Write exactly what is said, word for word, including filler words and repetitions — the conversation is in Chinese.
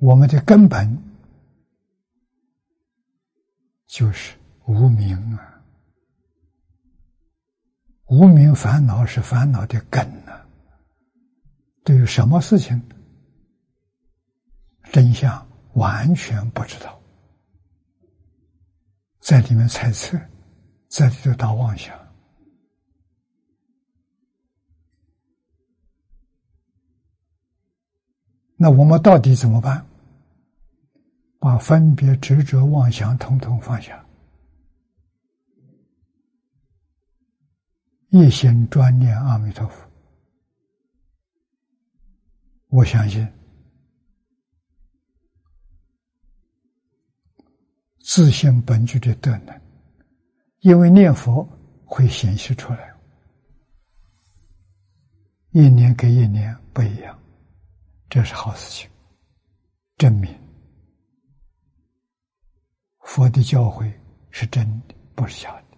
我们的根本就是无明啊，无明烦恼是烦恼的根啊。对于什么事情真相完全不知道，在里面猜测，在里头打妄想。那我们到底怎么办？把分别执着妄想统统放下，一心专念阿弥陀佛。我相信自性本具的德能，因为念佛会显示出来，一年跟一年不一样，这是好事情，证明佛的教诲是真的，不是假的。